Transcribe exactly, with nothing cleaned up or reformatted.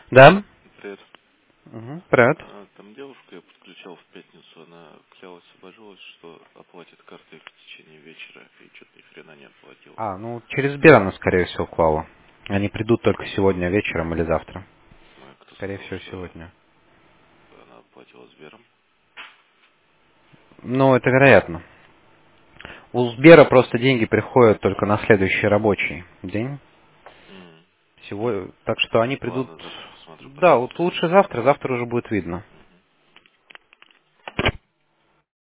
Да? Привет. Угу. Привет. А, Там девушку я подключал в пятницу, она клялась, обожилась, что оплатит картой в течение вечера, и что-то ни хрена не оплатила. А, ну через Сбер она, скорее всего, клала. Они придут только сегодня вечером или завтра. Ну, а кто Скорее сказал, всего, что сегодня. она оплатила Сбером? Ну, это вероятно. У Сбера просто деньги приходят только на следующий рабочий день. М. Всего... Так что они придут... Ладно, завтра посмотрю, Да, вот пожалуйста. лучше завтра, завтра уже будет видно.